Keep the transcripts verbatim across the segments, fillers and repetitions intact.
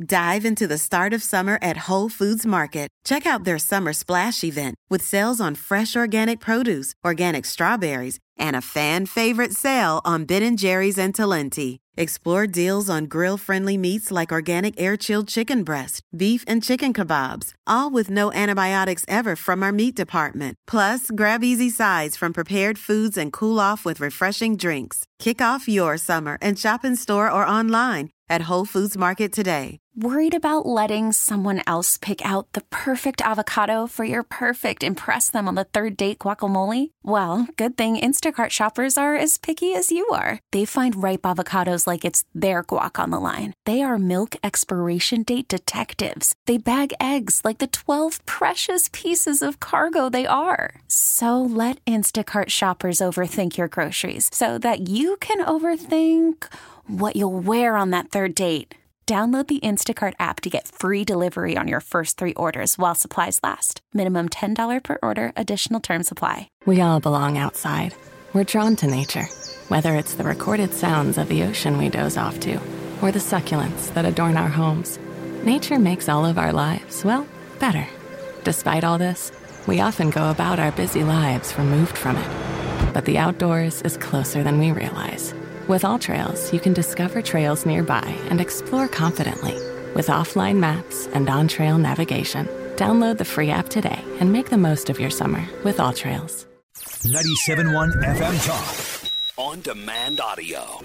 Dive into the start of summer at Whole Foods Market. Check out their Summer Splash event with sales on fresh organic produce, organic strawberries, and a fan-favorite sale on Ben and Jerry's and Talenti. Explore deals on grill-friendly meats like organic air-chilled chicken breast, beef and chicken kebabs, all with no antibiotics ever from our meat department. Plus, grab easy sides from prepared foods and cool off with refreshing drinks. Kick off your summer and shop in store or online at Whole Foods Market today. Worried about letting someone else pick out the perfect avocado for your perfect impress them on the third date guacamole? Well, good thing Instacart shoppers are as picky as you are. They find ripe avocados like it's their guac on the line. They are milk expiration date detectives. They bag eggs like the twelve precious pieces of cargo they are. So let Instacart shoppers overthink your groceries so that you can overthink what you'll wear on that third date. Download the Instacart app to get free delivery on your first three orders while supplies last. Minimum ten dollars per order. Additional terms apply. We all belong outside. We're drawn to nature, whether it's the recorded sounds of the ocean we doze off to, or the succulents that adorn our homes. Nature makes all of our lives, well, better. Despite all this, we often go about our busy lives removed from it. But the outdoors is closer than we realize. With AllTrails, you can discover trails nearby and explore confidently. With offline maps and on-trail navigation, download the free app today and make the most of your summer with AllTrails. ninety-seven point one F M Talk. On-demand audio.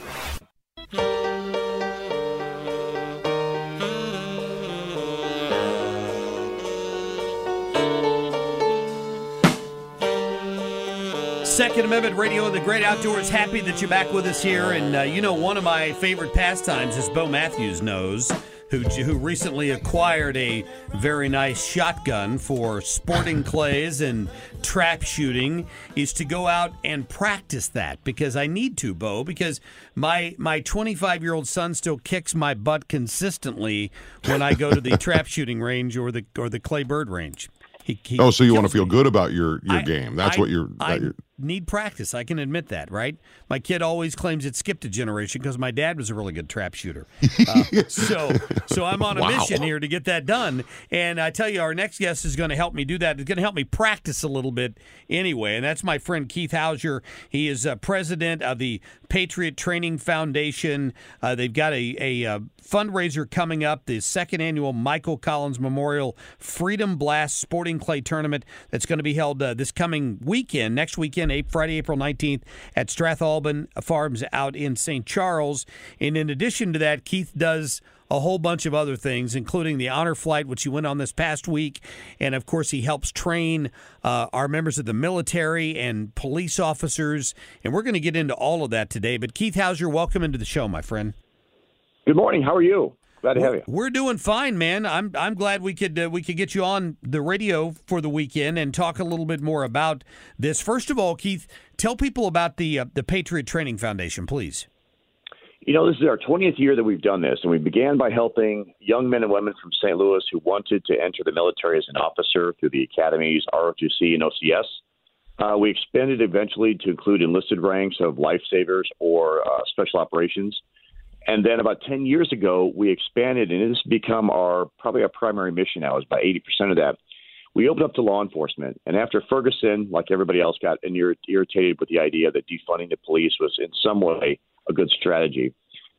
Second Amendment Radio and the Great Outdoors. Happy that you're back with us here. And, uh, you know, one of my favorite pastimes, as Bo Matthews knows, who who recently acquired a very nice shotgun for sporting clays and trap shooting, is to go out and practice that. Because I need to, Bo, because my my twenty-five-year-old son still kicks my butt consistently when I go to the trap shooting range or the or the clay bird range. He, he oh, so you want to feel me. good about your, your I, game. That's I, what you're... I you're... need practice. I can admit that, right? My kid always claims it skipped a generation because my dad was a really good trap shooter. Uh, so so I'm on a wow. mission here to get that done. And I tell you, our next guest is going to help me do that. It's going to help me practice a little bit anyway. And that's my friend Keith Hauser. He is uh, president of the Patriot Training Foundation. Uh, they've got a, a, a fundraiser coming up, the second annual Michael Collins Memorial Freedom Blast Sporting Clay Tournament that's going to be held uh, this coming weekend, next weekend, Friday, April nineteenth, at Strathalbyn Farms out in Saint Charles. And in addition to that, Keith does a whole bunch of other things, including the Honor Flight, which he went on this past week. And, of course, he helps train uh, our members of the military and police officers. And we're going to get into all of that today. But, Keith Hauser, welcome into the show, my friend. Good morning. How are you? Glad to have you. We're doing fine, man. I'm I'm glad we could uh, we could get you on the radio for the weekend and talk a little bit more about this. First of all, Keith, tell people about the uh, the Patriot Training Foundation, please. You know, this is our twentieth year that we've done this, and we began by helping young men and women from Saint Louis who wanted to enter the military as an officer through the academies, R O T C and O C S. Uh, we expanded eventually to include enlisted ranks of lifesavers or uh, special operations. And then about ten years ago, we expanded, and it has become our probably our primary mission now, is about eighty percent of that. We opened up to law enforcement. And after Ferguson, like everybody else, got irritated with the idea that defunding the police was in some way a good strategy.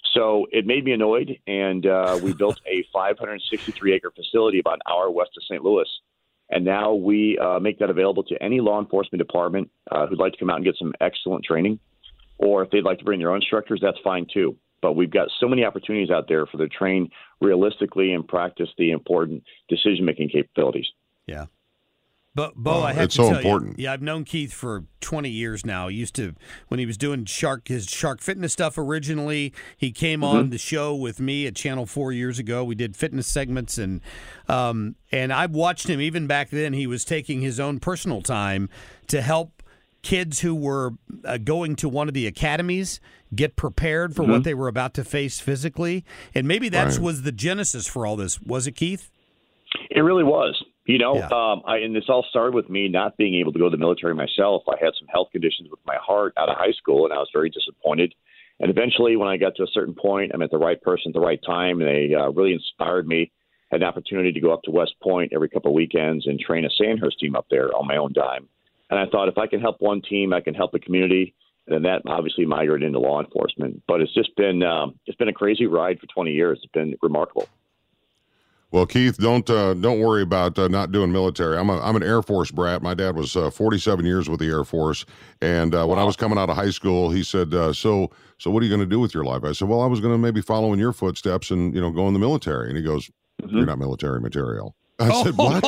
So it made me annoyed, and uh, we built a five hundred sixty-three acre facility about an hour west of Saint Louis. And now we uh, make that available to any law enforcement department uh, who'd like to come out and get some excellent training. Or if they'd like to bring their own instructors, that's fine too. But we've got so many opportunities out there for them to train realistically and practice the important decision-making capabilities. Yeah. But, Bo, I have it's to so tell important. you, yeah, I've known Keith for twenty years now. He used to, when he was doing Shark, his Shark Fitness stuff originally, he came mm-hmm. on the show with me at Channel four years ago. We did fitness segments, and um, and I've watched him even back then. He was taking his own personal time to help kids who were uh, going to one of the academies get prepared for mm-hmm. what they were about to face physically. And maybe that right. was the genesis for all this. Was it, Keith? It really was. You know, yeah. um, I, and this all started with me not being able to go to the military myself. I had some health conditions with my heart out of high school, and I was very disappointed. And eventually, when I got to a certain point, I met the right person at the right time, and they uh, really inspired me. Had an opportunity to go up to West Point every couple of weekends and train a Sandhurst team up there on my own dime. And I thought, if I can help one team, I can help the community. And then that obviously migrated into law enforcement. But it's just been um, it's been a crazy ride for twenty years. It's been remarkable. Well, Keith, don't uh, don't worry about uh, not doing military. I'm a, I'm an Air Force brat. My dad was uh, forty-seven years with the Air Force, and uh, when I was coming out of high school, he said, uh, "So, so what are you going to do with your life?" I said, "Well, I was going to maybe follow in your footsteps and you know go in the military." And he goes, mm-hmm. "You're not military material." I said, "What?"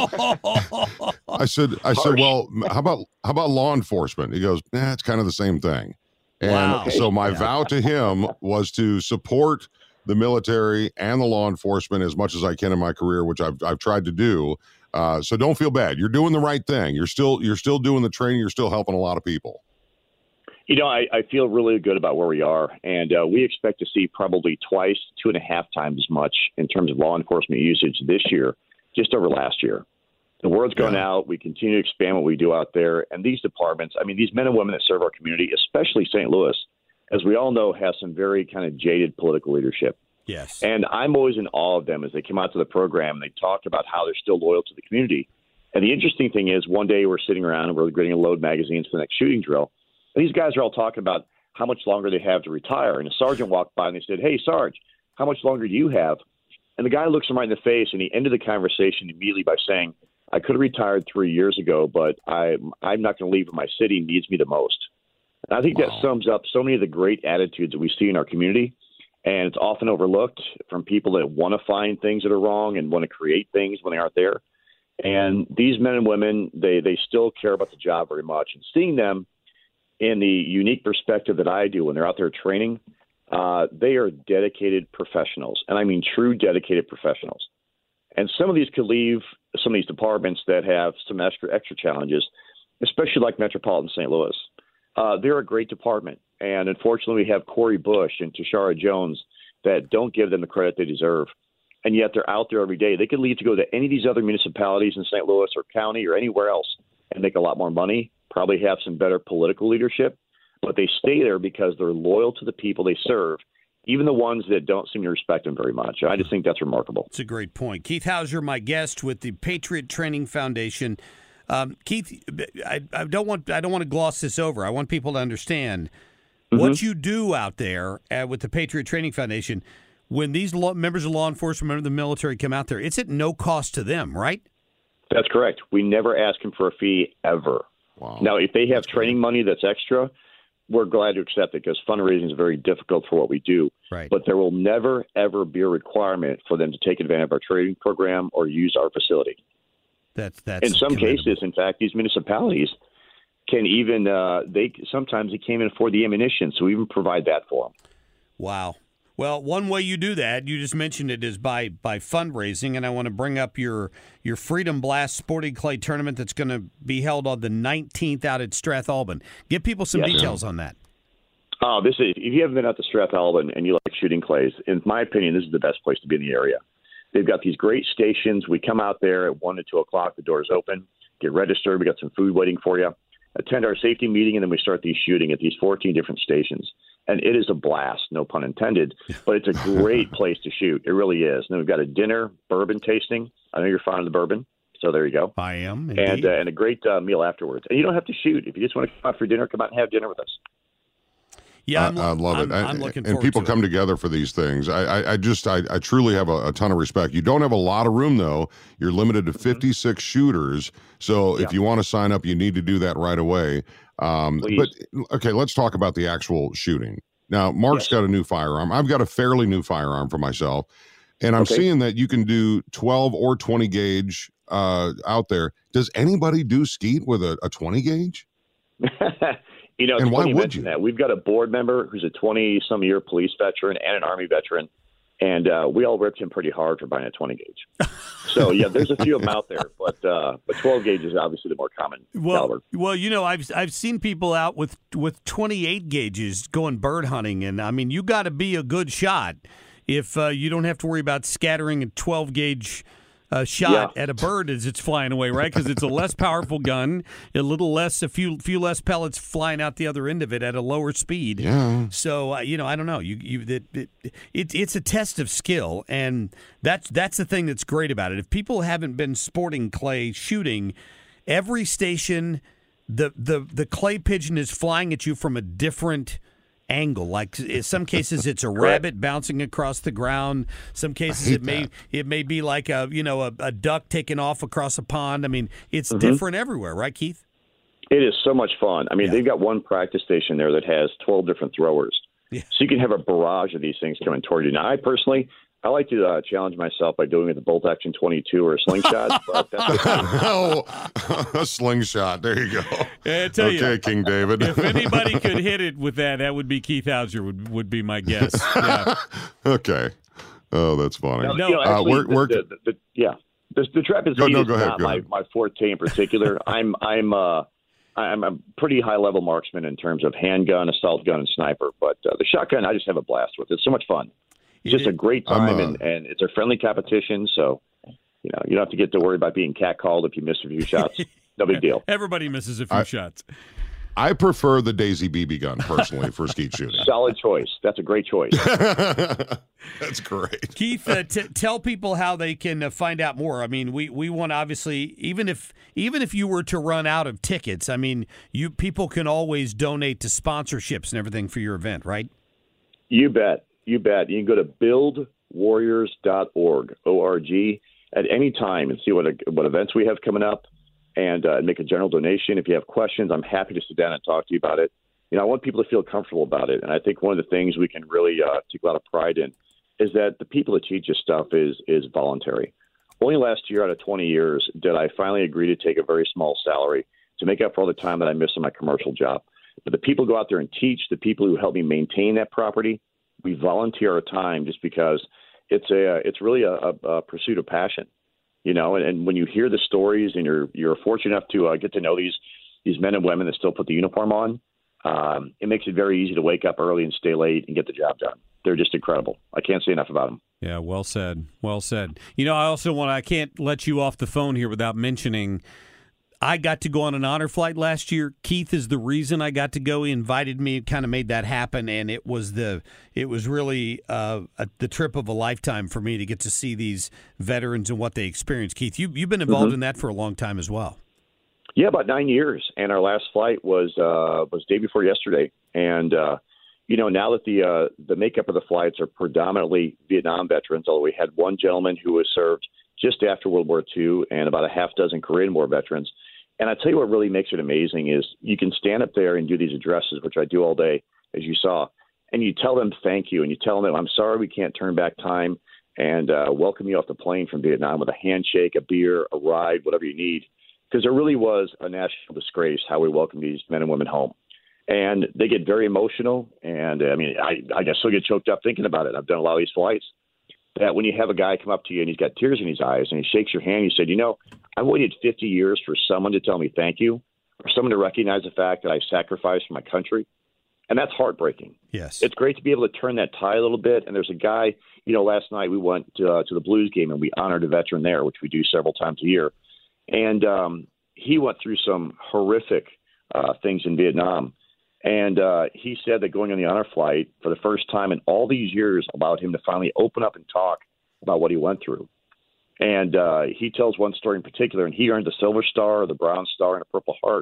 I said, "I said, well, how about how about law enforcement?" He goes, "Nah, it's kind of the same thing." And wow. so my yeah. vow to him was to support the military and the law enforcement as much as I can in my career, which I've I've tried to do. Uh, so don't feel bad. You're doing the right thing. You're still you're still doing the training. You're still helping a lot of people. You know, I, I feel really good about where we are, and uh, we expect to see probably twice, two and a half times as much in terms of law enforcement usage this year, just over last year. The word's gone yeah. out. We continue to expand what we do out there, and these departments. I mean, these men and women that serve our community, especially Saint Louis, as we all know, have some very kind of jaded political leadership. Yes. And I'm always in awe of them as they come out to the program and they talk about how they're still loyal to the community. And the interesting thing is, one day we're sitting around and we're getting a load magazines for the next shooting drill. And these guys are all talking about how much longer they have to retire. And a sergeant walked by and they said, "Hey, Sarge, how much longer do you have?" And the guy looks him right in the face and he ended the conversation immediately by saying, "I could have retired three years ago, but I, I'm not going to leave when my city needs me the most." And I think wow. that sums up so many of the great attitudes that we see in our community. And it's often overlooked from people that want to find things that are wrong and want to create things when they aren't there. And these men and women, they, they still care about the job very much. And seeing them in the unique perspective that I do when they're out there training, uh, they are dedicated professionals. And I mean true dedicated professionals. And some of these could leave some of these departments that have some extra extra challenges, especially like Metropolitan Saint Louis. Uh, they're a great department. And unfortunately, we have Corey Bush and Tashara Jones that don't give them the credit they deserve. And yet they're out there every day. They could leave to go to any of these other municipalities in Saint Louis or county or anywhere else and make a lot more money, probably have some better political leadership. But they stay there because they're loyal to the people they serve, even the ones that don't seem to respect them very much. I just think that's remarkable. It's a great point. Keith Hauser, my guest with the Patriot Training Foundation. Um, Keith, I, I don't want I don't want to gloss this over. I want people to understand mm-hmm. what you do out there uh, with the Patriot Training Foundation. When these law, members of law enforcement, members of the military come out there, it's at no cost to them, right? That's correct. We never ask them for a fee ever. Wow. Now, if they have That's training great. money that's extra, we're glad to accept it because fundraising is very difficult for what we do. Right. But there will never, ever be a requirement for them to take advantage of our training program or use our facility. That's that's in some commendable. cases, in fact, these municipalities can even uh, they sometimes they can't even afford the ammunition, so we even provide that for them. Wow. Well, one way you do that, you just mentioned it, is by by fundraising, and I want to bring up your your Freedom Blast Sporting Clay tournament that's going to be held on the nineteenth out at Strathalbyn. Give people some yes. details on that. Oh, this is if you haven't been out to Strathalbyn and you like shooting clays, in my opinion, this is the best place to be in the area. They've got these great stations. We come out there at one to two o'clock. The doors open. Get registered. We got some food waiting for you. Attend our safety meeting, and then we start these shooting at these fourteen different stations. And it is a blast, no pun intended, but it's a great place to shoot. It really is. And then we've got a dinner, bourbon tasting. I know you're fond of the bourbon, so there you go. I am, indeed. And, uh, and a great uh, meal afterwards. And you don't have to shoot. If you just want to come out for dinner, come out and have dinner with us. Yeah, I'm, I, I love I'm, it. I'm looking forward and people to come it. together for these things. I, I, I just, I, I truly have a, a ton of respect. You don't have a lot of room, though. You're limited to fifty-six mm-hmm. shooters. So yeah. if you want to sign up, you need to do that right away. Um, but, okay, let's talk about the actual shooting. Now, Mark's yes. got a new firearm. I've got a fairly new firearm for myself. And I'm okay. seeing that you can do twelve or twenty gauge uh, out there. Does anybody do skeet with a, a twenty gauge? You know, it's and why funny you would mention you? that. We've got a board member who's a twenty-some-year police veteran and an Army veteran, and uh, we all ripped him pretty hard for buying a twenty gauge. So, yeah, there's a few of them out there, but uh, but twelve gauge is obviously the more common well, caliber. Well, you know, I've I've seen people out with, with twenty-eight gauges going bird hunting, and, I mean, you got to be a good shot if uh, you don't have to worry about scattering a twelve gauge uh, shot Yeah. at a bird as it's flying away, right? Because it's a less powerful gun, a little less, a few few less pellets flying out the other end of it at a lower speed. Yeah. So uh, you know, I don't know. You you it, it, it it's a test of skill, and that's that's the thing that's great about it. If people haven't been sporting clay shooting, every station, the the the clay pigeon is flying at you from a different angle. Like in some cases it's a rabbit bouncing across the ground. Some cases it may that. it may be like a you know a, a duck taking off across a pond. I mean, it's Mm-hmm. different everywhere, right, Keith? It is so much fun. I mean, Yeah. they've got one practice station there that has twelve different throwers. Yeah. So you can have a barrage of these things coming toward you. Now, I personally, I like to uh, challenge myself by doing it with a bolt action twenty-two or a slingshot. But that's Oh, a slingshot. There you go. Yeah, I tell Okay, you, King David. if anybody could hit it with that, that would be Keith Hauser. Would would be my guess. Yeah. Okay. Oh, that's funny. No, No, you know, uh, actually, we're- the, we're- the, the, the, yeah, the, the trap and Go- speed no, is go ahead, not go my, ahead. my forte in particular. I'm I'm uh, I'm a pretty high level marksman in terms of handgun, assault gun, and sniper. But uh, the shotgun, I just have a blast with. It's so much fun. It's just a great I'm, time, uh, and, and it's a friendly competition. So, you know, you don't have to get to worry about being catcalled if you miss a few shots. No big deal. Everybody misses a few I- shots. I prefer the Daisy B B gun personally for skeet shooting. Solid choice. That's a great choice. That's great. Keith, uh, t- tell people how they can uh, find out more. I mean, we, we want obviously even if even if you were to run out of tickets, I mean, you people can always donate to sponsorships and everything for your event, right? You bet. You bet. You can go to build warriors dot org, O R G, at any time and see what what events we have coming up and uh, make a general donation. If you have questions, I'm happy to sit down and talk to you about it. You know, I want people to feel comfortable about it. And I think one of the things we can really uh, take a lot of pride in is that the people that teach us stuff is is voluntary. Only last year out of twenty years did I finally agree to take a very small salary to make up for all the time that I missed on my commercial job. But the people who go out there and teach, the people who help me maintain that property, we volunteer our time just because it's a it's really a, a, a pursuit of passion, you know. And, and when you hear the stories and you're you're fortunate enough to uh, get to know these these men and women that still put the uniform on, um, it makes it very easy to wake up early and stay late and get the job done. They're just incredible. I can't say enough about them. Yeah, well said. Well said. You know, I also want I can't let you off the phone here without mentioning I got to go on an honor flight last year. Keith is the reason I got to go. He invited me, kind of made that happen, and it was the it was really uh, a, the trip of a lifetime for me to get to see these veterans and what they experienced. Keith, you you've been involved mm-hmm. in that for a long time as well. Yeah, about nine years, and our last flight was uh, was day before yesterday, and uh, you know, now that the uh, the makeup of the flights are predominantly Vietnam veterans, although we had one gentleman who was served just after World War Two and about a half dozen Korean War veterans. And I tell you what really makes it amazing is you can stand up there and do these addresses, which I do all day, as you saw, and you tell them thank you, and you tell them, I'm sorry we can't turn back time, and uh, welcome you off the plane from Vietnam with a handshake, a beer, a ride, whatever you need. Because there really was a national disgrace how we welcome these men and women home. And they get very emotional, and I mean, I, I guess still get choked up thinking about it. I've done a lot of these flights. That when you have a guy come up to you and he's got tears in his eyes and he shakes your hand, you said, you know, I waited fifty years for someone to tell me thank you, or someone to recognize the fact that I sacrificed for my country. And that's heartbreaking. Yes. It's great to be able to turn that tide a little bit. And there's a guy, you know, last night we went to, uh, to the Blues game and we honored a veteran there, which we do several times a year. And um, he went through some horrific uh, things in Vietnam. And uh, he said that going on the honor flight for the first time in all these years allowed him to finally open up and talk about what he went through. And uh, he tells one story in particular, and he earned the Silver Star, the Bronze Star, and a Purple Heart.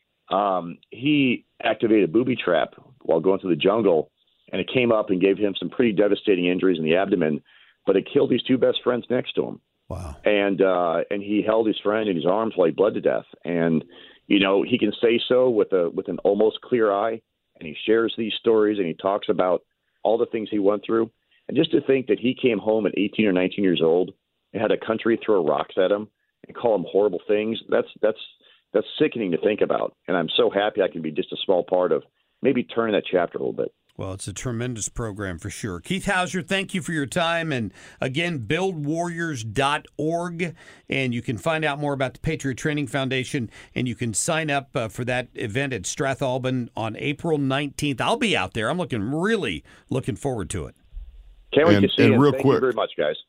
Um, he activated a booby trap while going through the jungle, and it came up and gave him some pretty devastating injuries in the abdomen, but it killed his two best friends next to him. Wow. And uh, and he held his friend in his arms while he bled to death. And you know, he can say so with a with an almost clear eye, and he shares these stories and he talks about all the things he went through. And just to think that he came home at eighteen or nineteen years old and had a country throw rocks at him and call him horrible things, that's that's that's sickening to think about. And I'm so happy I can be just a small part of maybe turning that chapter a little bit. Well, it's a tremendous program for sure. Keith Hauser, thank you for your time. And again, build warriors dot org. And you can find out more about the Patriot Training Foundation. And you can sign up uh, for that event at Strathalbyn on April nineteenth. I'll be out there. I'm looking really looking forward to it. Can't wait And- to see and you. real Thank quick- you very much, guys.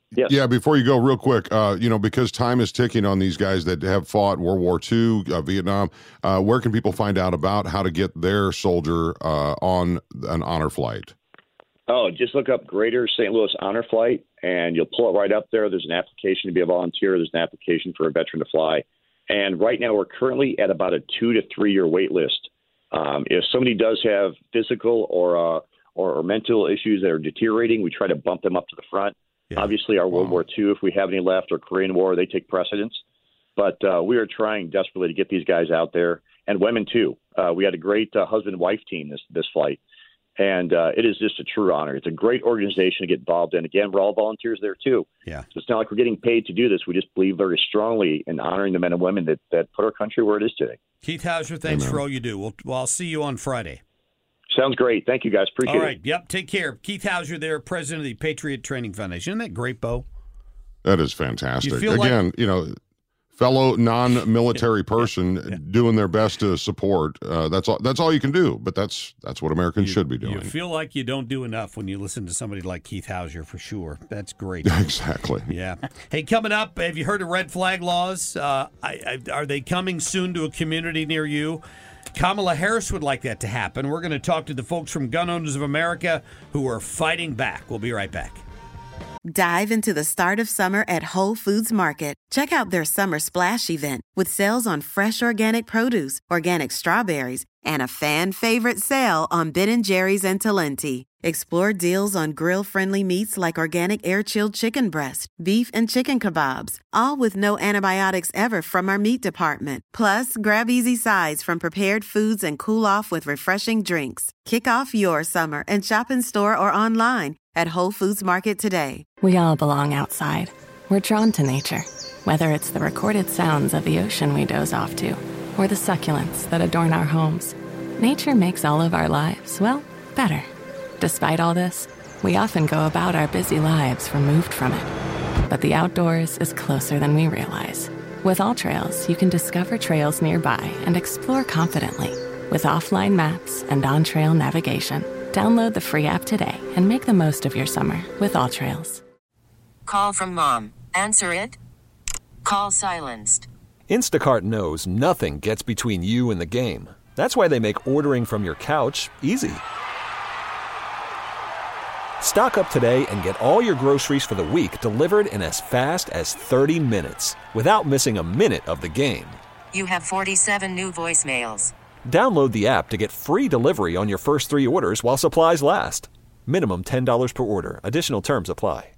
Yes. Yeah, before you go, real quick, uh, you know, because time is ticking on these guys that have fought World War Two, uh, Vietnam, uh, where can people find out about how to get their soldier uh, on an honor flight? Oh, just look up Greater Saint Louis Honor Flight, and you'll pull it right up there. There's an application to be a volunteer. There's an application for a veteran to fly. And right now we're currently at about a two to three year wait list. Um, if somebody does have physical or, uh, or or mental issues that are deteriorating, we try to bump them up to the front. Yeah. Obviously, our World wow. War Two, if we have any left, or Korean War, they take precedence. But uh, we are trying desperately to get these guys out there, and women too. Uh, we had a great uh, husband-wife team this this flight, and uh, it is just a true honor. It's a great organization to get involved in. Again, we're all volunteers there too. Yeah. So it's not like we're getting paid to do this. We just believe very strongly in honoring the men and women that, that put our country where it is today. Keith Hauser, thanks Amen. for all you do. We'll, well, I'll see you on Friday. Sounds great. Thank you, guys. Appreciate it. All right. It. Yep. Take care. Keith Hauser there, president of the Patriot Training Foundation. Isn't that great, Bo? That is fantastic. You Again, like- you know, fellow non-military person yeah, yeah. doing their best to support. Uh, that's all. That's all you can do. But that's that's what Americans you, should be doing. You feel like you don't do enough when you listen to somebody like Keith Hauser, for sure. That's great. Exactly. Yeah. Hey, coming up, have you heard of red flag laws? Uh, I, I, are they coming soon to a community near you? Kamala Harris would like that to happen. We're going to talk to the folks from Gun Owners of America who are fighting back. We'll be right back. Dive into the start of summer at Whole Foods Market. Check out their Summer Splash event with sales on fresh organic produce, organic strawberries, and a fan-favorite sale on Ben and Jerry's and Talenti. Explore deals on grill-friendly meats like organic air-chilled chicken breast, beef and chicken kebabs, all with no antibiotics ever from our meat department. Plus, grab easy sides from prepared foods and cool off with refreshing drinks. Kick off your summer and shop in store or online at Whole Foods Market today. We all belong outside. We're drawn to nature, whether it's the recorded sounds of the ocean we doze off to, or the succulents that adorn our homes. Nature makes all of our lives, well, better. Despite all this, we often go about our busy lives removed from it. But the outdoors is closer than we realize. With AllTrails, you can discover trails nearby and explore confidently. With offline maps and on-trail navigation, download the free app today and make the most of your summer with AllTrails. Call from mom. Answer it. Call silenced. Instacart knows nothing gets between you and the game. That's why they make ordering from your couch easy. Stock up today and get all your groceries for the week delivered in as fast as thirty minutes without missing a minute of the game. You have forty-seven new voicemails. Download the app to get free delivery on your first three orders while supplies last. Minimum ten dollars per order. Additional terms apply.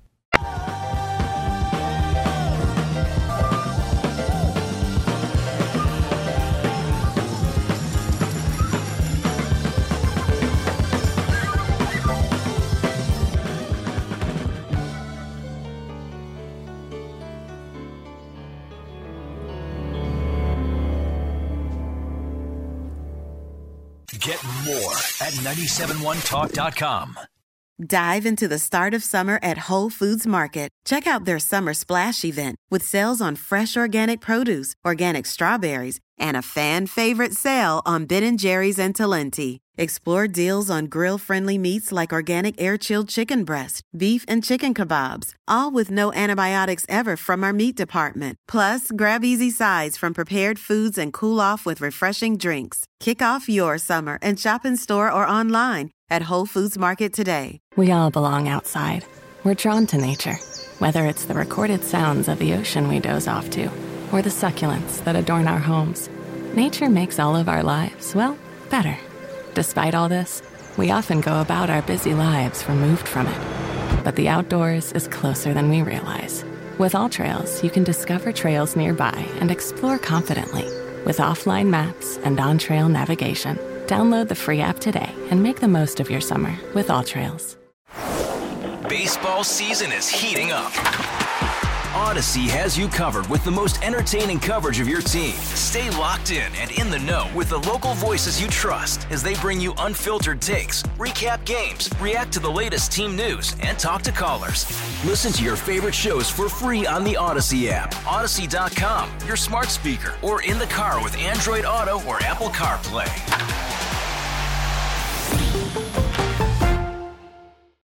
Get more at nine seven one talk dot com. Dive into the start of summer at Whole Foods Market. Check out their Summer Splash event with sales on fresh organic produce, organic strawberries, and a fan-favorite sale on Ben and Jerry's and Talenti. Explore deals on grill-friendly meats like organic air-chilled chicken breast, beef and chicken kebabs, all with no antibiotics ever from our meat department. Plus, grab easy sides from prepared foods and cool off with refreshing drinks. Kick off your summer and shop in store or online at Whole Foods Market today. We all belong outside. We're drawn to nature, whether it's the recorded sounds of the ocean we doze off to, or the succulents that adorn our homes. Nature makes all of our lives, well, better. Despite all this, we often go about our busy lives removed from it. But the outdoors is closer than we realize. With AllTrails, you can discover trails nearby and explore confidently. With offline maps and on-trail navigation, download the free app today and make the most of your summer with AllTrails. Baseball season is heating up. Odyssey has you covered with the most entertaining coverage of your team. Stay locked in and in the know with the local voices you trust as they bring you unfiltered takes, recap games, react to the latest team news, and talk to callers. Listen to your favorite shows for free on the Odyssey app, Odyssey dot com, your smart speaker, or in the car with Android Auto or Apple CarPlay.